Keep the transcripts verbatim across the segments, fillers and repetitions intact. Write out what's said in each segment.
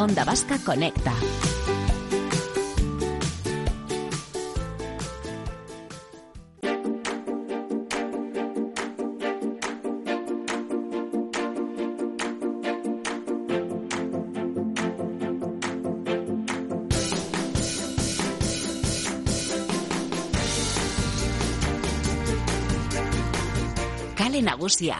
Onda Vasca Conecta. Kale Nagusia.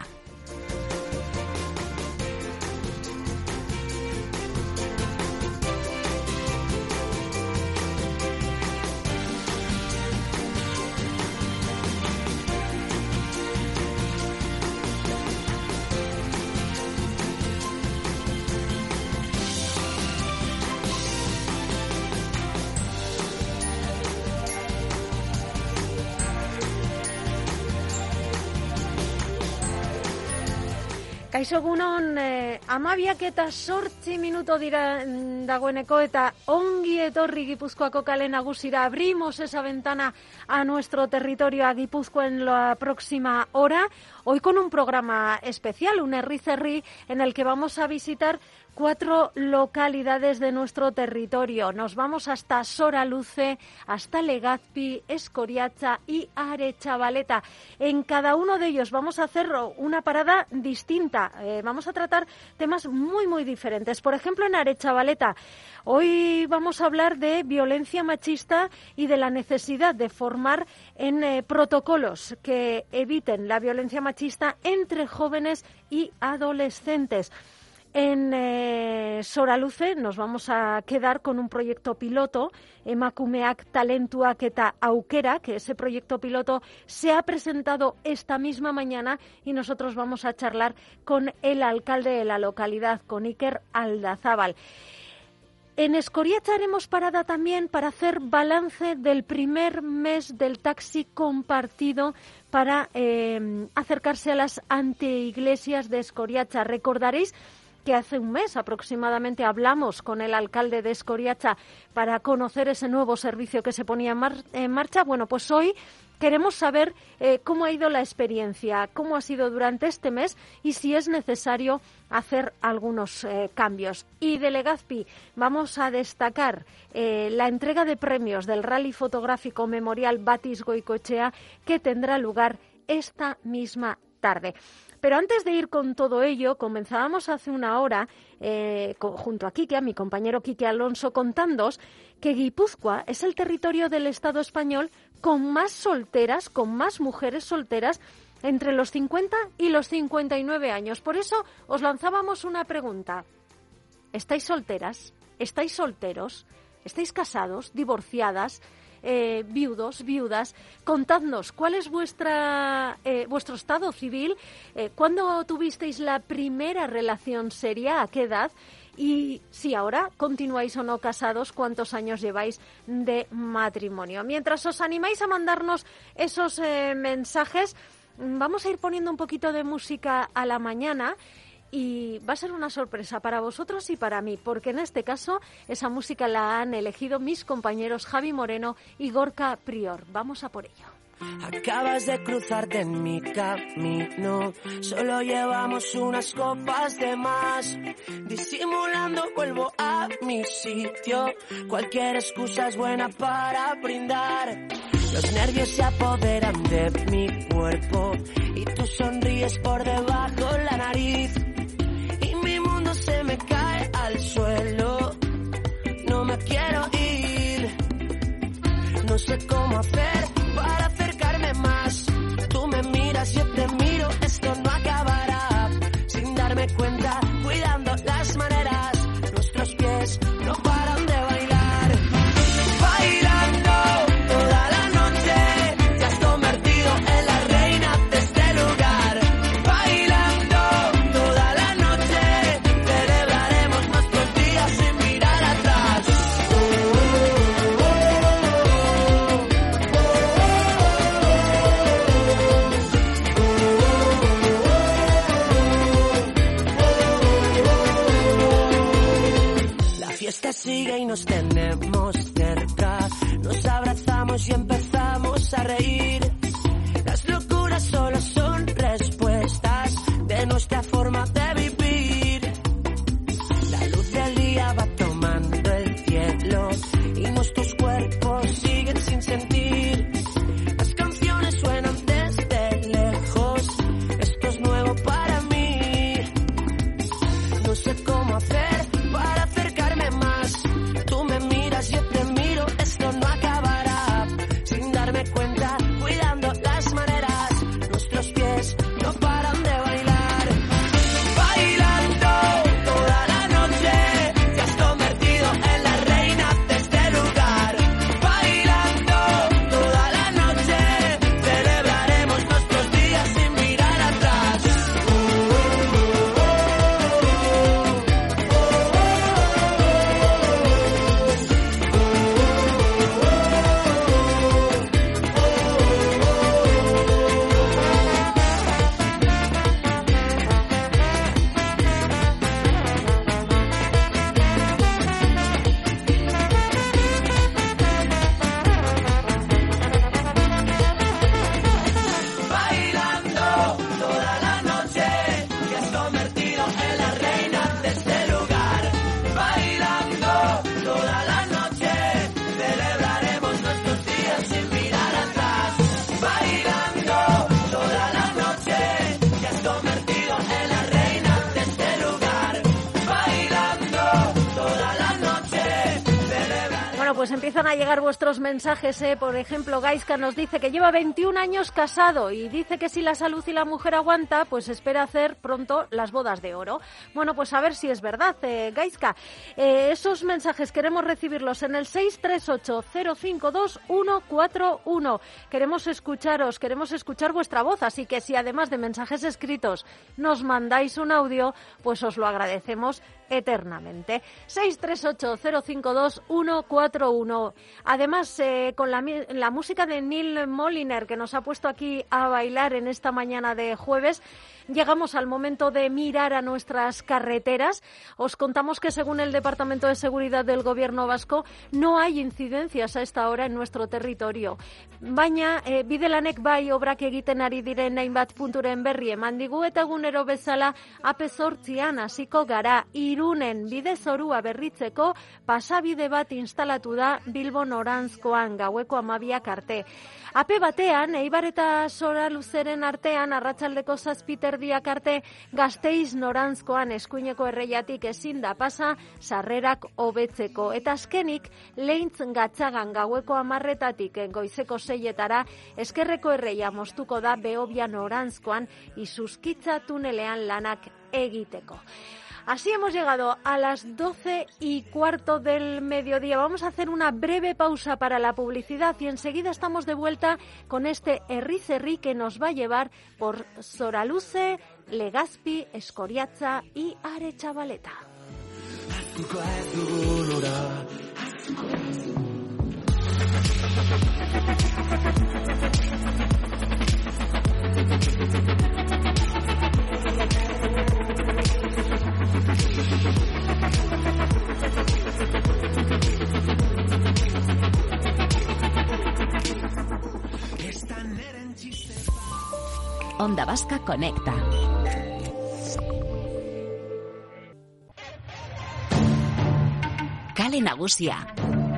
Kaixo egunon, eh, amabiak eta sortzi minuto dira dagoeneko eta ongi etorri Gipuzkoako Kale Nagusira. Abrimos esa ventana a nuestro territorio, a Guipúzcoa, en la próxima hora. Hoy con un programa especial, un Herri Zerri, en el que vamos a visitar cuatro localidades de nuestro territorio. Nos vamos hasta Soraluce, hasta Legazpi, Escoriaza y Aretxabaleta. En cada uno de ellos vamos a hacer una parada distinta. Eh, vamos a tratar temas muy, muy diferentes. Por ejemplo, en Aretxabaleta, hoy vamos a hablar de violencia machista y de la necesidad de formar en eh, protocolos que eviten la violencia machista entre jóvenes y adolescentes. En eh, Soraluce nos vamos a quedar con un proyecto piloto, Emakumeak Talentuak eta Aukera, que ese proyecto piloto se ha presentado esta misma mañana y nosotros vamos a charlar con el alcalde de la localidad, con Iker Aldazábal. En Escoriaza haremos parada también para hacer balance del primer mes del taxi compartido para eh, acercarse a las anteiglesias de Escoriaza. Recordaréis que hace un mes aproximadamente hablamos con el alcalde de Escoriaza para conocer ese nuevo servicio que se ponía en, mar- en marcha. Bueno, pues hoy queremos saber eh, cómo ha ido la experiencia, cómo ha sido durante este mes y si es necesario hacer algunos eh, cambios. Y de Legazpi vamos a destacar eh, la entrega de premios del Rally Fotográfico Memorial Batis Goikoetxea, que tendrá lugar esta misma tarde. Pero antes de ir con todo ello, comenzábamos hace una hora, eh, con, junto a Quique, a mi compañero Quique Alonso, contándoos que Guipúzcoa es el territorio del Estado español con más solteras, con más mujeres solteras entre los cincuenta y los cincuenta y nueve años. Por eso os lanzábamos una pregunta. ¿Estáis solteras? ¿Estáis solteros? ¿Estáis casados? ¿Divorciadas? Eh, viudos, viudas? Contadnos cuál es vuestra eh, vuestro estado civil, eh, cuándo tuvisteis la primera relación seria, a qué edad, y si ahora continuáis o no casados, cuántos años lleváis de matrimonio. Mientras os animáis a mandarnos esos eh, mensajes, vamos a ir poniendo un poquito de música a la mañana. Y va a ser una sorpresa para vosotros y para mí, porque en este caso esa música la han elegido mis compañeros Javi Moreno y Gorka Prior. Vamos a por ello. Acabas de cruzarte en mi camino, solo llevamos unas copas de más. Disimulando vuelvo a mi sitio, cualquier excusa es buena para brindar. Los nervios se apoderan de mi cuerpo y tú sonríes por debajo la nariz. Y mi mundo se me cae al suelo, no me quiero ir. No sé cómo hacer para acercarme más. Tú me miras, yo te miro, esto no acabará. Sin darme cuenta, cuidando las maneras, nuestros pies no paran de bailar. Bailando toda la noche, te has convertido en la reina de este lugar. Bailando toda la noche, celebraremos nuestros días sin mirar atrás. Oh, oh, oh, oh. La fiesta sigue y nos tenemos cerca, nos abrazamos y empezamos a reír. Las locuras solo son respuestas de nuestra forma de vivir. La luz del día va a cuenta, cuidando las maneras. Nuestros pies no paran de bailar. Bailando toda la noche, te has convertido en la reina de este lugar. Bailando toda la noche, celebraremos nuestros días sin mirar atrás. Bailando toda la noche, te has convertido en la reina de este lugar. Bailando toda la noche, celebraremos nuestros días sin mirar atrás. Bailando toda la noche, te has convertido en la reina de este lugar. Bailando toda la noche, celebraremos. Bueno, pues empiezan a llegar vuestros mensajes, ¿eh? Por ejemplo, Gaiska nos dice que lleva veintiún años casado y dice que si la salud y la mujer aguanta, pues espera hacer pronto las bodas de oro. Bueno, pues a ver si es verdad, eh, Gaiska. Eh, esos mensajes queremos recibirlos en el seis tres ocho cero cinco dos uno cuatro uno. Queremos escucharos, queremos escuchar vuestra voz, así que si además de mensajes escritos nos mandáis un audio, pues os lo agradecemos eternamente. seis tres ocho cero cinco dos uno cuatro uno. Además, eh, con la, la música de Neil Moliner, que nos ha puesto aquí a bailar en esta mañana de jueves, llegamos al momento de mirar a nuestras carreteras. Os contamos que según el Departamento de Seguridad del Gobierno vasco no hay incidencias a esta hora en nuestro territorio. Baina, eh, bidelanek bai obrak egiten ari diren hainbat punturen berri eman digu eta egunero bezala ape zortzian hasiko gara. Irunen bide zorua berritzeko pasabide bat instalatu da Bilbo noranzkoan gaueko hamabiak arte. Ape batean, Eibar eta Soraluzeren artean, arratsaldeko zazpiterdiak arte, Gasteiz noranzkoan eskuineko erreiatik ezin da pasa, sarrerak hobetzeko. Eta azkenik, Leintz Gatzagan gaueko hamarretatik goizeko seietara, eskerreko erreia moztuko da Behobia noranzkoan, Izuzkitza tunelean lanak egiteko. Así hemos llegado a las doce y cuarto del mediodía. Vamos a hacer una breve pausa para la publicidad y enseguida estamos de vuelta con este Herriz Herri que nos va a llevar por Soraluce, Legazpi, Escoriatza y Aretxabaleta. Onda Vasca Conecta. Kale Nagusia.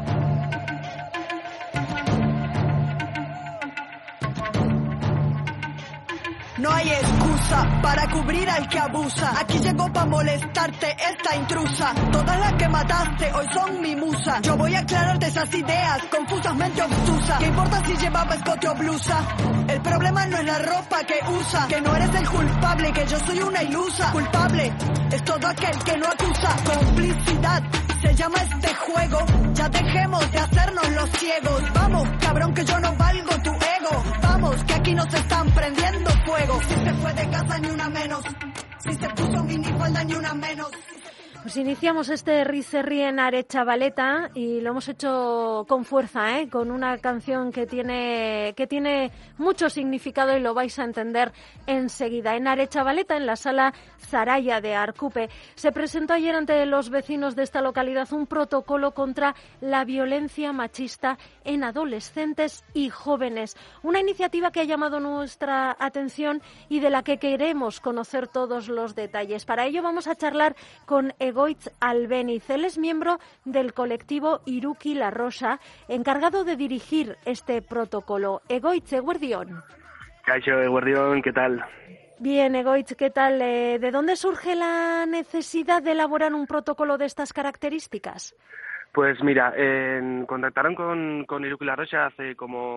No hay excusa para cubrir al que abusa. Aquí llegó pa' molestarte esta intrusa. Todas las que mataste hoy son mi musa. Yo voy a aclararte esas ideas confusas, mente obtusa. ¿Qué importa si llevaba escote o blusa? El problema no es la ropa que usa. Que no eres el culpable, que yo soy una ilusa. Culpable es todo aquel que no acusa. Complicidad se llama este juego. Ya dejemos de hacernos los ciegos. Vamos, cabrón, que yo no valgo tu ego. Vamos, que aquí nos están prendiendo fuego. Si se fue de casa ni una menos. Si se puso minifalda ni una menos. Pues iniciamos este Herriz Herri en Aretxabaleta y lo hemos hecho con fuerza, ¿eh? Con una canción que tiene que tiene mucho significado y lo vais a entender enseguida. En Aretxabaleta, en la sala Zaraya de Arcupe, se presentó ayer ante los vecinos de esta localidad un protocolo contra la violencia machista en adolescentes y jóvenes. Una iniciativa que ha llamado nuestra atención y de la que queremos conocer todos los detalles. Para ello vamos a charlar con Egoitz Albeniz. Él es miembro del colectivo Iruki La Rosa, encargado de dirigir este protocolo. Egoitz, eguerdión. Caixo, eguerdión, ¿qué tal? Bien, Egoitz, ¿qué tal? Eh, ¿De dónde surge la necesidad de elaborar un protocolo de estas características? Pues mira, eh, contactaron con, con Iruki La Rosa hace como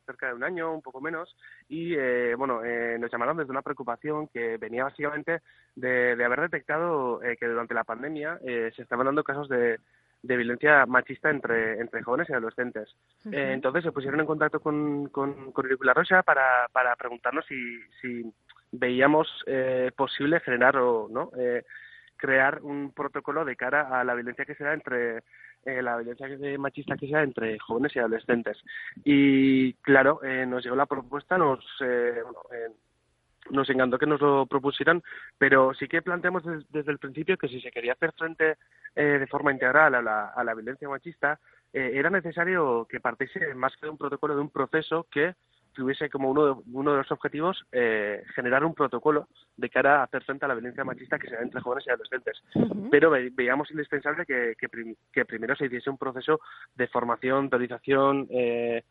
cerca de un año, un poco menos, y eh, bueno, eh, nos llamaron desde una preocupación que venía básicamente de, de haber detectado eh, que durante la pandemia eh, se estaban dando casos de, de violencia machista entre, entre jóvenes y adolescentes. Uh-huh. Eh, entonces se pusieron en contacto con, con, con Irregular Rocha para, para preguntarnos si, si veíamos eh, posible generar o no eh, crear un protocolo de cara a la violencia que se da entre eh, la violencia machista que se da entre jóvenes y adolescentes. Y claro, eh, nos llegó la propuesta, nos eh, bueno, eh, nos encantó que nos lo propusieran, pero sí que planteamos des, desde el principio que si se quería hacer frente eh, de forma integral a la, a la violencia machista, eh, era necesario que partiese más que de un protocolo, de un proceso que tuviese como uno de, uno de los objetivos eh, generar un protocolo de cara a hacer frente a la violencia machista que se da entre jóvenes y adolescentes. Uh-huh. Pero ve, veíamos indispensable que, que, prim, que primero se hiciese un proceso de formación, teorización, eh,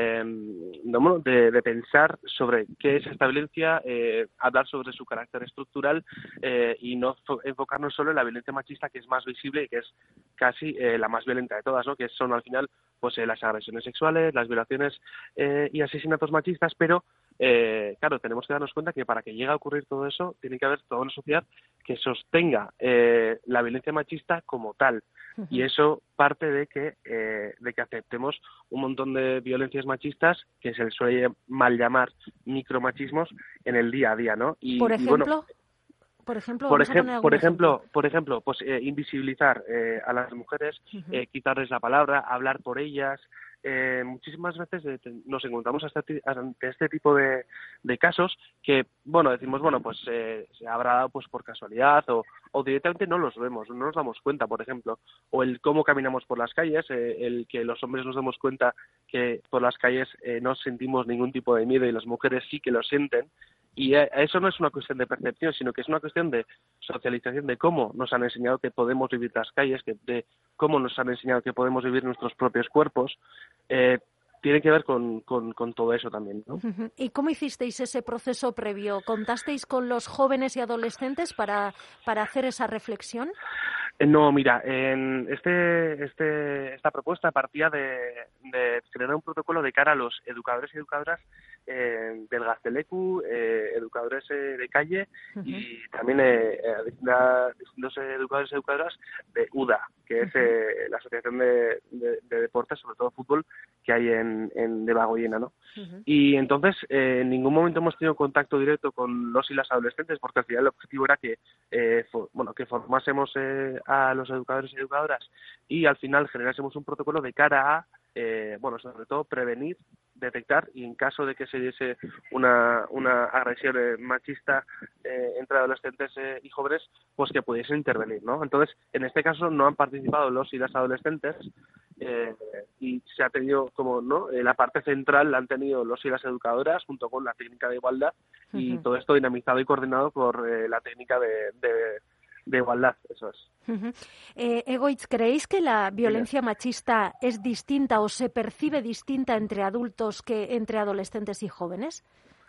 de, de, de, de pensar sobre qué es esta violencia, eh, hablar sobre su carácter estructural eh, y no enfocarnos solo en la violencia machista, que es más visible y que es casi eh, la más violenta de todas, ¿no? Que son al final pues eh, las agresiones sexuales, las violaciones eh, y asesinatos machistas, pero eh, claro, tenemos que darnos cuenta que para que llegue a ocurrir todo eso tiene que haber toda una sociedad que sostenga eh, la violencia machista como tal. Uh-huh. Y eso parte de que eh, de que aceptemos un montón de violencias machistas que se les suele mal llamar micromachismos en el día a día, ¿no? Y, por ejemplo, y bueno, por ejemplo, por, ejem- por ejemplo, ejemplo, por ejemplo, pues eh, invisibilizar eh, a las mujeres, uh-huh. eh, quitarles la palabra, hablar por ellas. Eh, muchísimas veces eh, nos encontramos hasta t- ante este tipo de, de casos que, bueno, decimos, bueno, pues eh, se habrá dado pues por casualidad o, o directamente no los vemos, no nos damos cuenta, por ejemplo, o el cómo caminamos por las calles, eh, el que los hombres nos demos cuenta que por las calles eh, no sentimos ningún tipo de miedo y las mujeres sí que lo sienten. Y eso no es una cuestión de percepción, sino que es una cuestión de socialización, de cómo nos han enseñado que podemos vivir las calles, que de cómo nos han enseñado que podemos vivir nuestros propios cuerpos. Eh, tiene que ver con, con, con todo eso también, ¿no? ¿Y cómo hicisteis ese proceso previo? ¿Contasteis con los jóvenes y adolescentes para, para hacer esa reflexión? No, mira, en este, este, esta propuesta partía de, de crear un protocolo de cara a los educadores y educadoras eh, del Gazteleku, eh, educadores eh, de calle uh-huh. y también eh, distintos educadores y educadoras de U D A, que es eh, la Asociación de, de, de Deportes, sobre todo fútbol, que hay en, en Debagoiena, ¿no? Uh-huh. Y entonces eh, en ningún momento hemos tenido contacto directo con los y las adolescentes, porque al final el objetivo era que, eh, for, bueno, que formásemos eh, a los educadores y educadoras y al final generásemos un protocolo de cara a, eh, bueno, sobre todo prevenir, detectar y en caso de que se diese una, una agresión eh, machista eh, entre adolescentes eh, y jóvenes, pues que pudiesen intervenir, ¿no? Entonces, en este caso no han participado los y las adolescentes eh, y se ha tenido como, ¿no? Eh, la parte central la han tenido los y las educadoras junto con la técnica de igualdad y uh-huh. todo esto dinamizado y coordinado por eh, la técnica de, de de igualdad, eso es. Uh-huh. Eh, Egoitz, ¿creéis que la violencia machista es distinta o se percibe distinta entre adultos que entre adolescentes y jóvenes?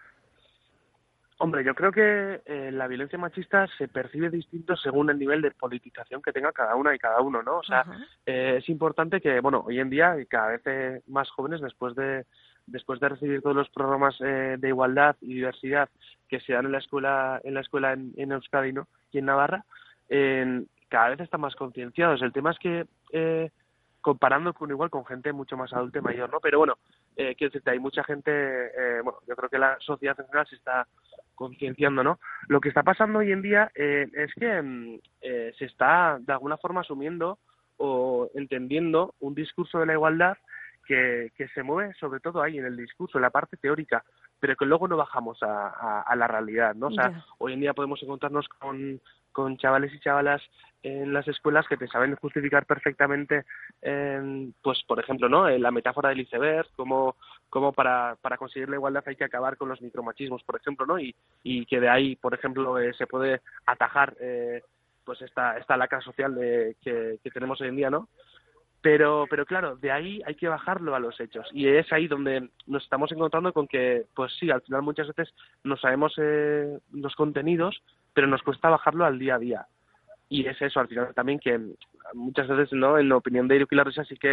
Hombre, yo creo que eh, la violencia machista se percibe distinto según el nivel de politización que tenga cada una y cada uno, ¿no? O sea, uh-huh. eh, es importante que, bueno, hoy en día cada vez eh, más jóvenes después de después de recibir todos los programas eh, de igualdad y diversidad que se dan en la escuela en la escuela en, en Euskadi, ¿no? Y en Navarra, eh, cada vez están más concienciados. El tema es que eh, comparando con igual con gente mucho más adulta y mayor, ¿no? Pero bueno, eh, quiero decirte, hay mucha gente, eh, bueno, yo creo que la sociedad en general se está concienciando, ¿no? Lo que está pasando hoy en día eh, es que eh, se está de alguna forma asumiendo o entendiendo un discurso de la igualdad que, que se mueve sobre todo ahí en el discurso, en la parte teórica, pero que luego no bajamos a, a, a la realidad, ¿no? O sea, yeah. hoy en día podemos encontrarnos con, con chavales y chavalas en las escuelas que te saben justificar perfectamente, eh, pues, por ejemplo, ¿no? La metáfora del iceberg, como, como para, para conseguir la igualdad hay que acabar con los micromachismos, por ejemplo, ¿no? Y, y que de ahí, por ejemplo, eh, se puede atajar eh, pues esta, esta lacra social de, que, que tenemos hoy en día, ¿no? Pero, pero claro, de ahí hay que bajarlo a los hechos y es ahí donde nos estamos encontrando con que, pues sí, al final muchas veces no sabemos eh, los contenidos, pero nos cuesta bajarlo al día a día. Y es eso, al final también que muchas veces, ¿no? En la opinión de Irregular Rocha sí que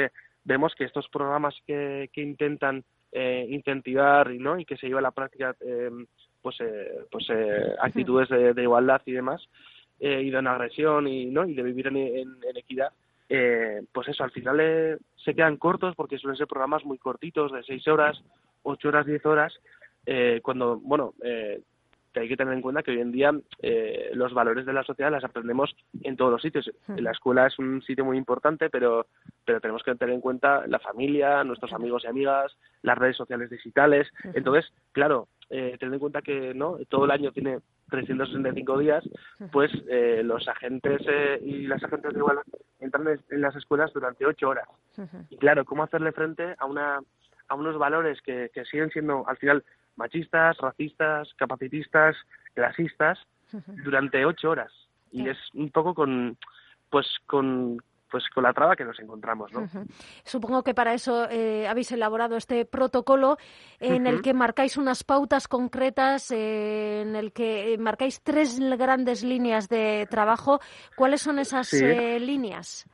vemos que estos programas que, que intentan eh, incentivar y no y que se lleva a la práctica eh, pues eh, pues eh, actitudes de, de igualdad y demás eh, y de no agresión y no y de vivir en, en, en equidad, eh, pues eso al final eh, se quedan cortos porque suelen ser programas muy cortitos de seis horas, ocho horas, diez horas, eh, cuando bueno eh, que hay que tener en cuenta que hoy en día eh, los valores de la sociedad las aprendemos en todos los sitios. La escuela es un sitio muy importante, pero pero tenemos que tener en cuenta la familia, nuestros amigos y amigas, las redes sociales digitales. Entonces, claro, eh, tener en cuenta que no todo el año tiene trescientos sesenta y cinco días, pues eh, los agentes eh, y las agentes de igualdad entran en las escuelas durante ocho horas. Y claro, ¿cómo hacerle frente a una a unos valores que, que siguen siendo, al final, machistas, racistas, capacitistas, clasistas, durante ocho horas? Y es un poco con, pues, con, pues, con la traba que nos encontramos, ¿no? Uh-huh. Supongo que para eso eh, habéis elaborado este protocolo en uh-huh. el que marcáis unas pautas concretas, eh, en el que marcáis tres grandes líneas de trabajo. ¿Cuáles son esas sí. eh, líneas?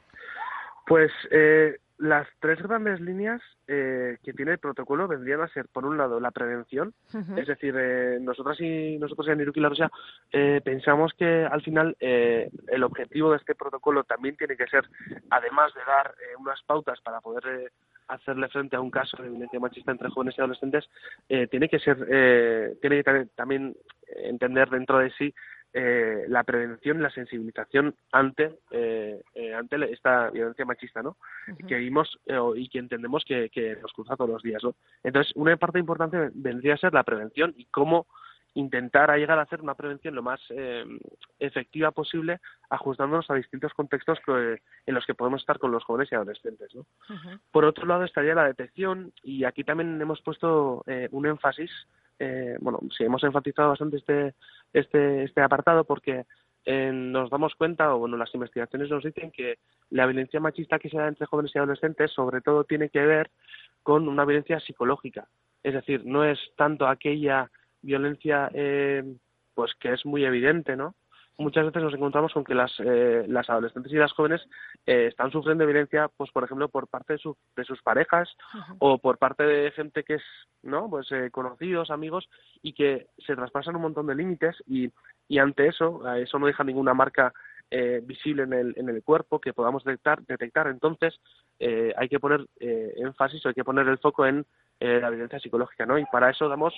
Pues eh, las tres grandes líneas eh, que tiene el protocolo vendrían a ser, por un lado, la prevención. Uh-huh. Es decir, eh, nosotras y nosotros en Iruki La Rosa eh, pensamos que al final eh, el objetivo de este protocolo también tiene que ser, además de dar eh, unas pautas para poder eh, hacerle frente a un caso de violencia machista entre jóvenes y adolescentes, eh, tiene que ser, eh, tiene que también entender dentro de sí Eh, la prevención y la sensibilización ante eh, eh, ante esta violencia machista, ¿no? Uh-huh. Que vimos eh, y que entendemos que, que nos cruza todos los días, ¿no? Entonces, una parte importante vendría a ser la prevención y cómo intentar llegar a hacer una prevención lo más eh, efectiva posible, ajustándonos a distintos contextos que, en los que podemos estar con los jóvenes y adolescentes, ¿no? Uh-huh. Por otro lado estaría la detección, y aquí también hemos puesto eh, un énfasis. Eh, bueno, sí, hemos enfatizado bastante este este este apartado porque eh, nos damos cuenta, o bueno, las investigaciones nos dicen que la violencia machista que se da entre jóvenes y adolescentes sobre todo tiene que ver con una violencia psicológica. Es decir, no es tanto aquella violencia eh, pues que es muy evidente, ¿no? Muchas veces nos encontramos con que las eh, las adolescentes y las jóvenes eh, están sufriendo violencia, pues por ejemplo por parte de, su, de sus parejas uh-huh. o por parte de gente que es, no, pues eh, conocidos, amigos, y que se traspasan un montón de límites y y ante eso, eso no deja ninguna marca eh, visible en el en el cuerpo que podamos detectar detectar. Entonces eh, hay que poner eh, énfasis, o hay que poner el foco en eh, la violencia psicológica, ¿no? Y para eso damos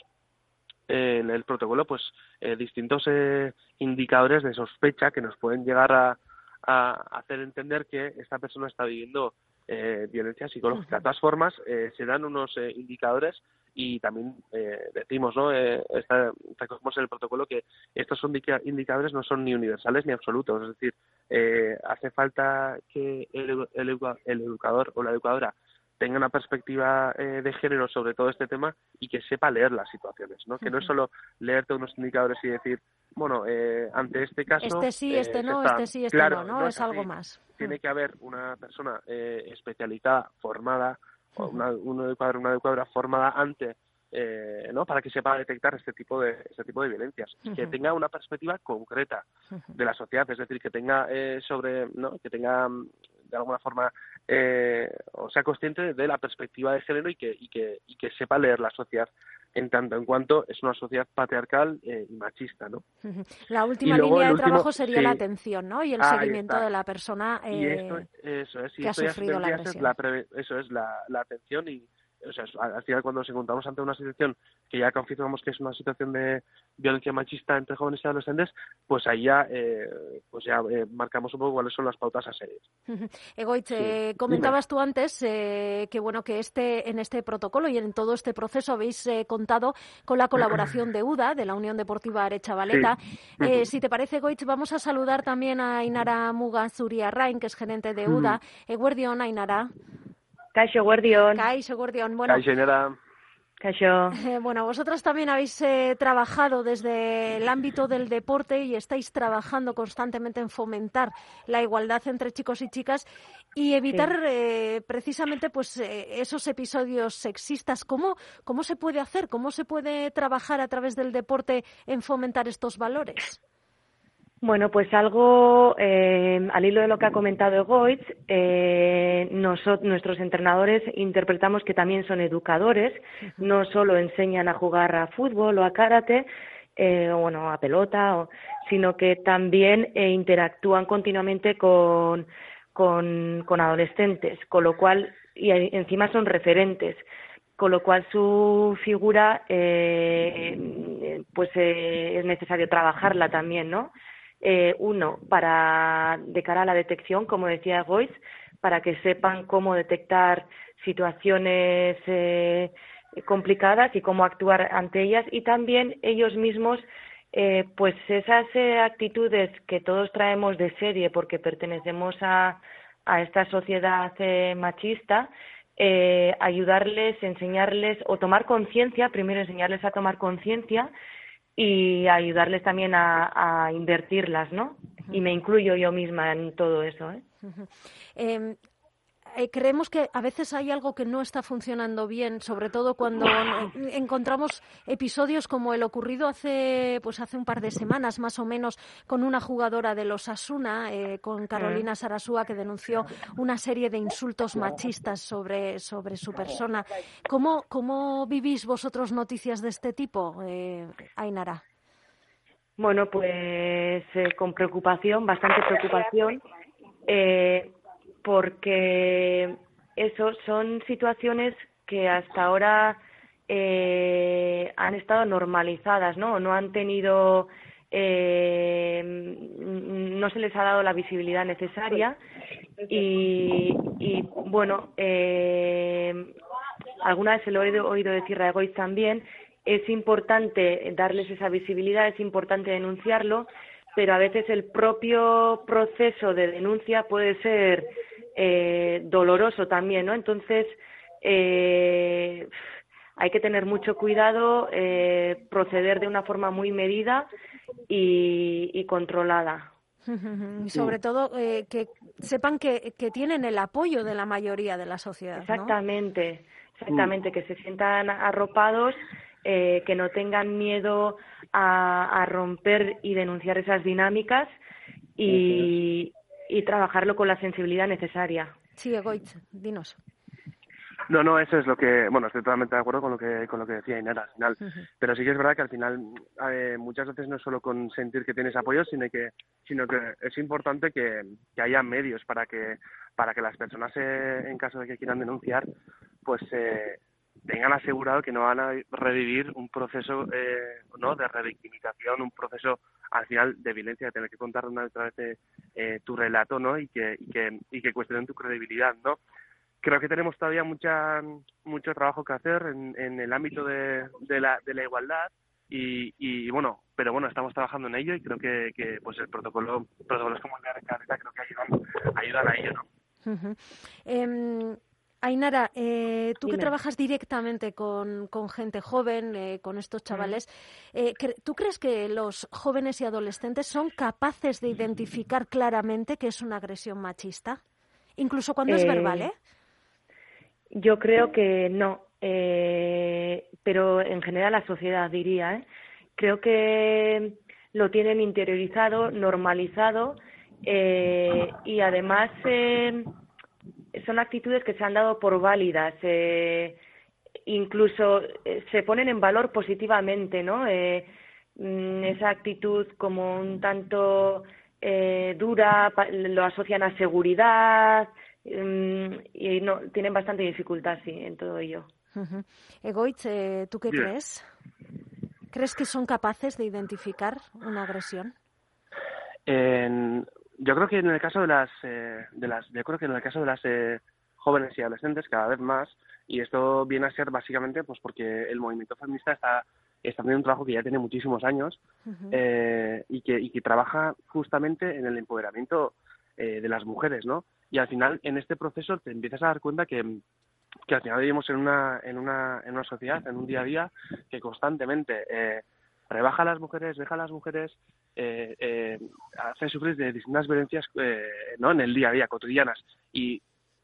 en el protocolo pues eh, distintos eh, indicadores de sospecha que nos pueden llegar a, a hacer entender que esta persona está viviendo eh, violencia psicológica. De todas formas, eh, se dan unos eh, indicadores y también eh, decimos, ¿no? Eh, está, recogemos en el protocolo que estos son indica- indicadores no son ni universales ni absolutos, es decir, eh, hace falta que el, el, el educador o la educadora tenga una perspectiva eh, de género sobre todo este tema y que sepa leer las situaciones, ¿no? Que no es solo leerte unos indicadores y decir, bueno, eh, ante este caso... Este sí, este eh, no, está, este sí, este claro, no, ¿no? no es, es algo más. Tiene que haber una persona eh, especializada, formada, o una, un educador, una educadora formada ante... Eh, ¿no? Para que sepa detectar este tipo de este tipo de violencias y que tenga una perspectiva concreta de la sociedad, es decir, que tenga eh, sobre no que tenga de alguna forma eh, o sea consciente de la perspectiva de género y que y que y que sepa leer la sociedad en tanto en cuanto es una sociedad patriarcal eh, y machista, ¿no? La última línea de último, trabajo sería sí. la atención, ¿no? Y el Ahí seguimiento está. de la persona eh, y esto, eso es, y que esto ha sufrido la es agresión. la pre- eso es la, la atención y o sea, al final cuando nos encontramos ante una situación que ya confirmamos que es una situación de violencia machista entre jóvenes y adolescentes, pues ahí ya eh, pues ya eh, marcamos un poco cuáles son las pautas a seguir. Egoitz, sí. eh, comentabas Dime. tú antes eh, que bueno que este en este protocolo y en todo este proceso habéis eh, contado con la colaboración de U D A, de la Unión Deportiva Aretxabaleta. Sí. Eh, uh-huh. Si te parece, Egoitz, vamos a saludar también a Ainara Mugazuriarrain, que es gerente de U D A. Uh-huh. Eguerdion, Ainara. Kaixo, eguerdion. Kaixo, eguerdion. Bueno, Kaixo, Ainara. Kaixo. Eh, bueno, vosotras también habéis eh, trabajado desde el ámbito del deporte y estáis trabajando constantemente en fomentar la igualdad entre chicos y chicas y evitar sí. eh, precisamente pues eh, esos episodios sexistas. ¿Cómo, ¿Cómo se puede hacer? ¿Cómo se puede trabajar a través del deporte en fomentar estos valores? Bueno, pues algo eh, al hilo de lo que ha comentado Egoitz, eh, nosotros, nuestros entrenadores interpretamos que también son educadores, no solo enseñan a jugar a fútbol o a karate, eh, o bueno, a pelota, o, sino que también eh, interactúan continuamente con, con, con adolescentes, con lo cual, y encima son referentes, con lo cual su figura eh, pues eh, es necesario trabajarla también, ¿no? Eh, uno, para de cara a la detección, como decía Goiz, para que sepan cómo detectar situaciones eh, complicadas y cómo actuar ante ellas, y también ellos mismos, eh, pues esas eh, actitudes que todos traemos de serie porque pertenecemos a, a esta sociedad eh, machista, eh, ayudarles, enseñarles o tomar conciencia, primero enseñarles a tomar conciencia y ayudarles también a, a invertirlas, ¿no? Y me incluyo yo misma en todo eso, ¿eh? Uh-huh. eh Eh, creemos que a veces hay algo que no está funcionando bien, sobre todo cuando encontramos episodios como el ocurrido hace pues hace un par de semanas más o menos con una jugadora de los Osasuna, eh, con Carolina Sarasúa, que denunció una serie de insultos machistas sobre sobre su persona. ¿Cómo cómo vivís vosotros noticias de este tipo, eh, Ainara? Bueno, pues eh, con preocupación, bastante preocupación. Eh, porque eso son situaciones que hasta ahora eh, han estado normalizadas, ¿no? No han tenido, eh, no se les ha dado la visibilidad necesaria y, y bueno, eh, alguna vez se lo he oído decir a Egoitz también, es importante darles esa visibilidad, es importante denunciarlo, pero a veces el propio proceso de denuncia puede ser eh, doloroso también, ¿no? Entonces, eh, hay que tener mucho cuidado, eh, proceder de una forma muy medida y, y controlada. Y sobre todo eh, que sepan que, que tienen el apoyo de la mayoría de la sociedad, ¿no? Exactamente, exactamente, que se sientan arropados, eh, que no tengan miedo a, a romper y denunciar esas dinámicas y, y trabajarlo con la sensibilidad necesaria. Sí, Egoitz, dinos. No, no, eso es lo que, bueno, estoy totalmente de acuerdo con lo que con lo que decía Ainara al final, uh-huh. Pero sí que es verdad que al final eh, muchas veces no es solo con sentir que tienes apoyo, sino que sino que es importante que, que haya medios para que para que las personas eh, en caso de que quieran denunciar, pues eh, tengan asegurado que no van a revivir un proceso eh, no de revictimización, un proceso al final de violencia, de tener que contar una vez de eh, tu relato, ¿no? Y que y que y que cuestionen tu credibilidad, ¿no? Creo que tenemos todavía mucha mucho trabajo que hacer en, en el ámbito de, de la de la igualdad y, y bueno, pero bueno, estamos trabajando en ello y creo que, que pues el protocolo protocolos como el de Arca creo que ayudan ayudan a ello, ¿no? Uh-huh. Eh, Ainara, eh, tú Dime. que trabajas directamente con, con gente joven, eh, con estos chavales, eh, ¿tú crees que los jóvenes y adolescentes son capaces de identificar claramente que es una agresión machista? Incluso cuando eh... es verbal, ¿eh? Yo creo que no, eh, pero en general la sociedad diría, ¿eh? Creo que lo tienen interiorizado, normalizado eh, y además eh, son actitudes que se han dado por válidas, eh, incluso eh, se ponen en valor positivamente, ¿no? Eh, esa actitud como un tanto eh, dura, lo asocian a seguridad. Y no tienen bastante dificultad, sí, en todo ello. Uh-huh. Egoitz, eh, ¿tú qué Bien. crees? ¿Crees que son capaces de identificar una agresión? En, yo creo que en el caso de las, eh, de las, yo creo que en el caso de las eh, jóvenes y adolescentes cada vez más, y esto viene a ser básicamente, pues porque el movimiento feminista está está haciendo un trabajo que ya tiene muchísimos años uh-huh. eh, y que y que trabaja justamente en el empoderamiento eh, de las mujeres, ¿no? Y al final, en este proceso, te empiezas a dar cuenta que, que al final vivimos en una, en una, en una sociedad, en un día a día, que constantemente eh, rebaja a las mujeres, deja a las mujeres, eh, eh, hace sufrir de distintas violencias, eh, ¿no? En el día a día, cotidianas. Y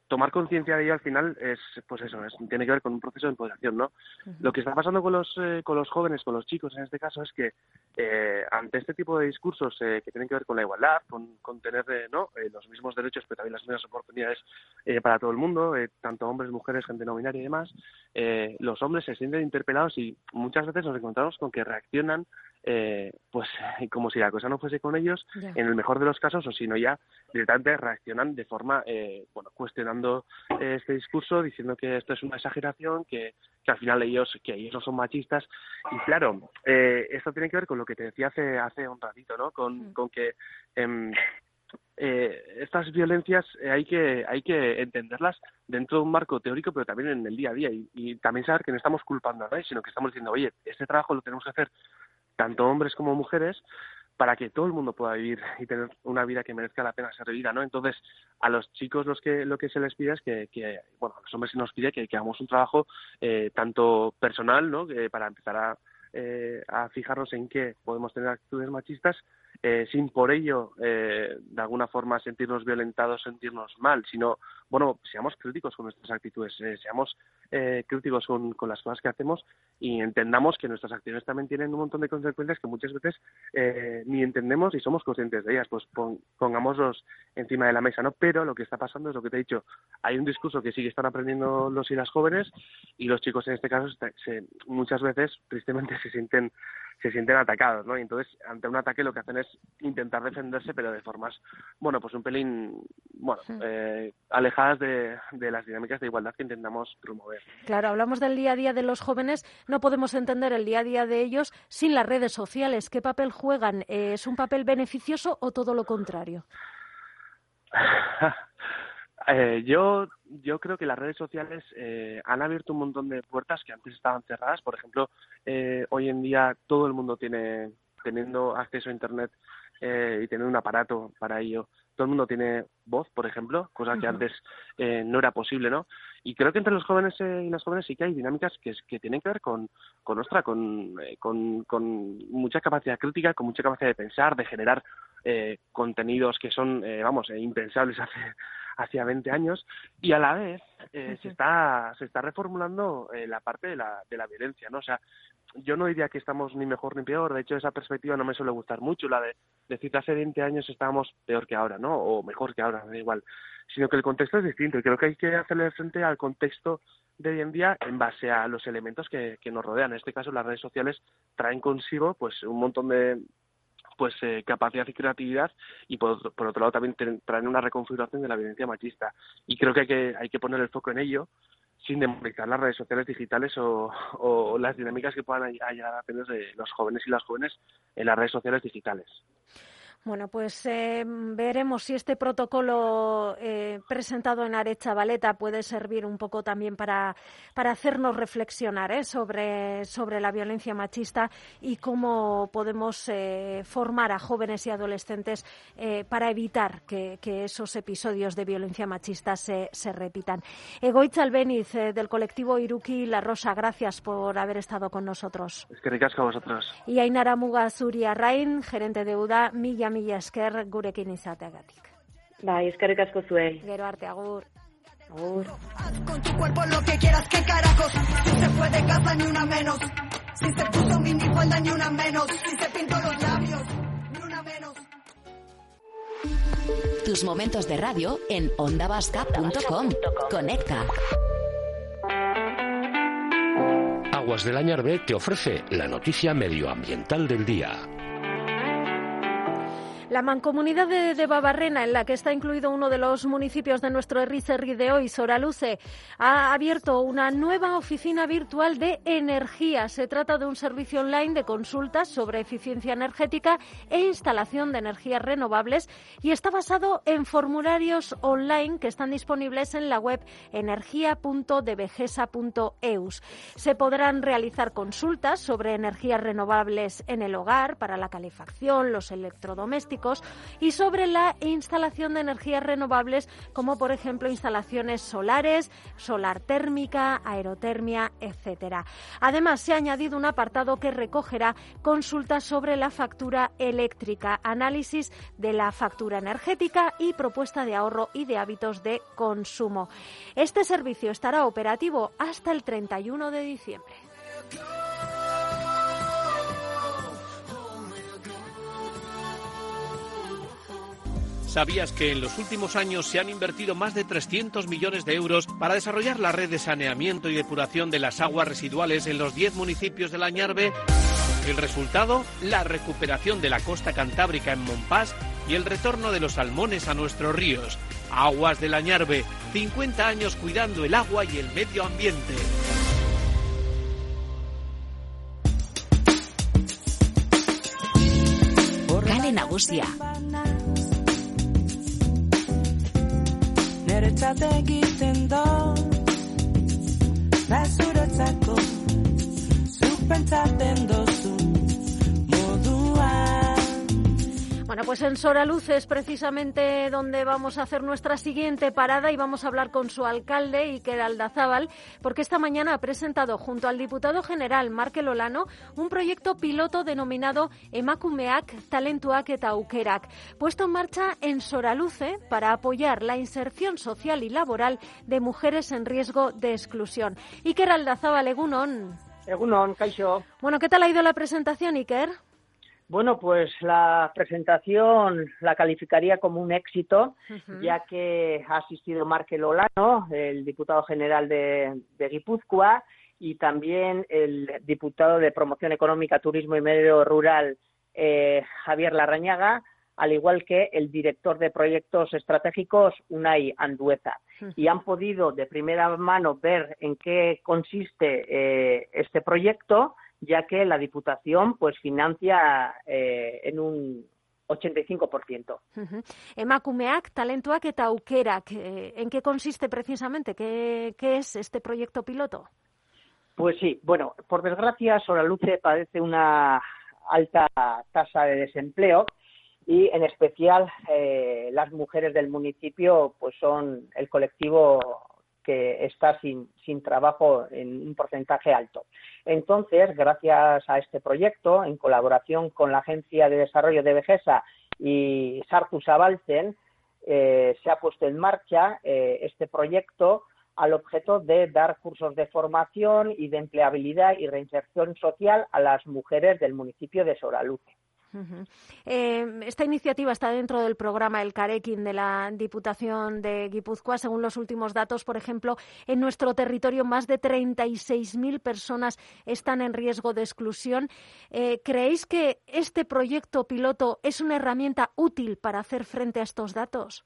tomar conciencia de ello al final es, pues eso, es, tiene que ver con un proceso de empoderación, ¿no? Uh-huh. Lo que está pasando con los eh, con los jóvenes, con los chicos en este caso, es que eh, ante este tipo de discursos eh, que tienen que ver con la igualdad, con, con tener eh, no eh, los mismos derechos, pero también las mismas oportunidades eh, para todo el mundo, eh, tanto hombres, mujeres, gente no binaria y demás, eh, los hombres se sienten interpelados y muchas veces nos encontramos con que reaccionan eh, pues como si la cosa no fuese con ellos, yeah. en el mejor de los casos, o si no ya directamente reaccionan de forma, eh, bueno, cuestionando eh, este discurso, diciendo que esto es una exageración, que, que al final ellos que ellos no son machistas. Y claro, eh, esto tiene que ver con lo que te decía hace hace un ratito, ¿no? Con, mm. con que eh, eh, estas violencias eh, hay que hay que entenderlas dentro de un marco teórico, pero también en el día a día, y, y también saber que no estamos culpando a nadie, sino que estamos diciendo, oye, este trabajo lo tenemos que hacer tanto hombres como mujeres, para que todo el mundo pueda vivir y tener una vida que merezca la pena ser vivida, ¿no? Entonces, a los chicos los que lo que se les pide es que, que bueno, a los hombres se nos pide que, que hagamos un trabajo eh, tanto personal, ¿no? Que para empezar a, eh, a fijarnos en qué podemos tener actitudes machistas, eh, sin por ello, eh, de alguna forma, sentirnos violentados, sentirnos mal, sino, bueno, seamos críticos con nuestras actitudes, eh, seamos eh, críticos con, con las cosas que hacemos y entendamos que nuestras acciones también tienen un montón de consecuencias que muchas veces eh, ni entendemos y somos conscientes de ellas, pues pon, pongámoslos encima de la mesa, ¿no? Pero lo que está pasando es lo que te he dicho, hay un discurso que sí que están aprendiendo los y las jóvenes, y los chicos en este caso se, muchas veces, tristemente, se sienten se sienten atacados, ¿no? Y entonces, ante un ataque lo que hacen es intentar defenderse, pero de formas, bueno, pues un pelín, bueno, sí. eh, alejadas de, de las dinámicas de igualdad que intentamos promover. Claro, hablamos del día a día de los jóvenes, no podemos entender el día a día de ellos sin las redes sociales. ¿Qué papel juegan? ¿Es un papel beneficioso o todo lo contrario? Eh, yo yo creo que las redes sociales eh, han abierto un montón de puertas que antes estaban cerradas. Por ejemplo, eh, hoy en día todo el mundo tiene teniendo acceso a Internet eh, y teniendo un aparato para ello. Todo el mundo tiene voz, por ejemplo, cosa que uh-huh. antes eh, no era posible, ¿no? Y creo que entre los jóvenes eh, y las jóvenes sí que hay dinámicas que, que tienen que ver con, con ostra, con, eh, con, con mucha capacidad crítica, con mucha capacidad de pensar, de generar eh, contenidos que son, eh, vamos, eh, impensables hace hacia veinte años, y a la vez eh, uh-huh. se está se está reformulando eh, la parte de la de la violencia, ¿no? O sea, yo no diría que estamos ni mejor ni peor. De hecho, esa perspectiva no me suele gustar mucho, la de decir que hace veinte años estábamos peor que ahora, ¿no? O mejor que ahora, da igual. Sino que el contexto es distinto, y creo que hay que hacerle frente al contexto de hoy en día en base a los elementos que, que nos rodean. En este caso, las redes sociales traen consigo pues un montón de pues eh, capacidad y creatividad, y por, por otro lado también traen una reconfiguración de la violencia machista, y creo que hay que hay que poner el foco en ello sin demonizar las redes sociales digitales o, o las dinámicas que puedan llegar a tener de los jóvenes y las jóvenes en las redes sociales digitales. Bueno, pues eh, veremos si este protocolo eh, presentado en Aretxabaleta puede servir un poco también para, para hacernos reflexionar ¿eh? sobre, sobre la violencia machista y cómo podemos eh, formar a jóvenes y adolescentes eh, para evitar que, que esos episodios de violencia machista se, se repitan. Egoitz Albeniz, eh, del colectivo Iruki La Rosa, gracias por haber estado con nosotros. Es que ricasco a vosotros. Y Ainara Mugazuriarrain, gerente de U D A, mila mila esker gurekin izateagatik. Bai, eskerrik asko zuei. Gero arte, agur. Agur. Haz con tu cuerpo lo que quieras, que carajos. Si se fue de casa ni una menos. Si se puso minifalda ni una menos. Si se pintó los labios ni una menos. Tus momentos de radio en onda vasca punto com. Conecta. Aguas del Añarbe te ofrece la noticia medioambiental del día. La mancomunidad de, de Babarrena, en la que está incluido uno de los municipios de nuestro Herriz-Herri de hoy, Soraluce, ha abierto una nueva oficina virtual de energía. Se trata de un servicio online de consultas sobre eficiencia energética e instalación de energías renovables, y está basado en formularios online que están disponibles en la web energía punto devegesa punto eus. Se podrán realizar consultas sobre energías renovables en el hogar, para la calefacción, los electrodomésticos, básicos y sobre la instalación de energías renovables, como por ejemplo instalaciones solares, solar térmica, aerotermia, etcétera. Además, se ha añadido un apartado que recogerá consultas sobre la factura eléctrica, análisis de la factura energética y propuesta de ahorro y de hábitos de consumo. Este servicio estará operativo hasta el treinta y uno de diciembre. ¿Sabías que en los últimos años se han invertido más de trescientos millones de euros para desarrollar la red de saneamiento y depuración de las aguas residuales en los diez municipios del Añarbe? El resultado, la recuperación de la costa cantábrica en Monpás y el retorno de los salmones a nuestros ríos. Aguas del Añarbe, cincuenta años cuidando el agua y el medio ambiente. Kale Nagusia. Neretzat egiten dut Bazuretzako Zuk pentsatzen dozu moduan. Bueno, pues en Soraluz es precisamente donde vamos a hacer nuestra siguiente parada y vamos a hablar con su alcalde, Iker Aldazábal, porque esta mañana ha presentado junto al diputado general Markel Olano un proyecto piloto denominado Emakumeak, Talentuak eta Aukerak, puesto en marcha en Soraluce para apoyar la inserción social y laboral de mujeres en riesgo de exclusión. Iker Aldazábal, egunon. Egunon, kaixo. Bueno, ¿qué tal ha ido la presentación, Iker? Bueno, pues la presentación la calificaría como un éxito, uh-huh. ya que ha asistido Markel Olano, el diputado general de, de Guipúzcoa, y también el diputado de Promoción Económica, Turismo y Medio Rural, eh, Javier Larrañaga, al igual que el director de proyectos estratégicos, Unai Andueza. Uh-huh. Y han podido de primera mano ver en qué consiste eh, este proyecto, ya que la Diputación pues financia eh, en un ochenta y cinco por ciento. Uh-huh. Emakumeak, Talentuak eta Aukerak, eh, ¿en qué consiste precisamente? ¿Qué, ¿Qué es este proyecto piloto? Pues sí, bueno, por desgracia Soraluce padece una alta tasa de desempleo y en especial eh, las mujeres del municipio pues son el colectivo que está sin, sin trabajo en un porcentaje alto. Entonces, gracias a este proyecto, en colaboración con la Agencia de Desarrollo de Vegesa y Sartu Zabaltzen, eh, se ha puesto en marcha eh, este proyecto al objeto de dar cursos de formación y de empleabilidad y reinserción social a las mujeres del municipio de Soraluce. Uh-huh. Eh, esta iniciativa está dentro del programa Elkarrekin de la Diputación de Guipúzcoa. Según los últimos datos, por ejemplo, en nuestro territorio más de treinta y seis mil personas están en riesgo de exclusión. Eh, ¿Creéis que este proyecto piloto es una herramienta útil para hacer frente a estos datos?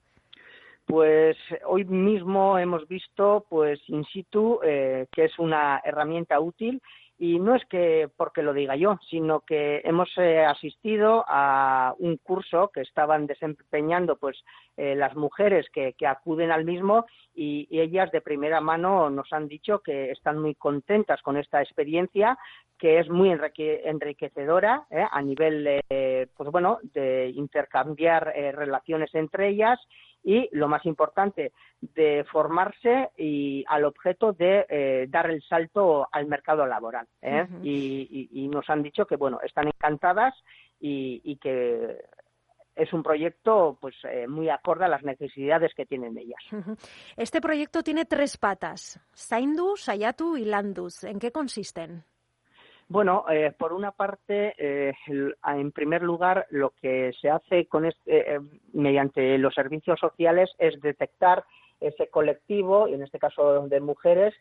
Pues hoy mismo hemos visto, pues in situ, eh, que es una herramienta útil. Y no es que porque lo diga yo, sino que hemos eh, asistido a un curso que estaban desempeñando pues eh, las mujeres que, que acuden al mismo y, y ellas de primera mano nos han dicho que están muy contentas con esta experiencia, que es muy enrique, enriquecedora eh, a nivel eh, pues bueno de intercambiar eh, relaciones entre ellas. Y lo más importante, de formarse y al objeto de eh, dar el salto al mercado laboral. ¿eh? Uh-huh. y, y, y nos han dicho que bueno están encantadas y, y que es un proyecto pues eh, muy acorde a las necesidades que tienen ellas. Uh-huh. Este proyecto tiene tres patas: Zaindu, Saiatu y Landuz. ¿En qué consisten? Bueno, eh, por una parte, eh, el, en primer lugar, lo que se hace con este, eh, mediante los servicios sociales es detectar ese colectivo, y en este caso de mujeres,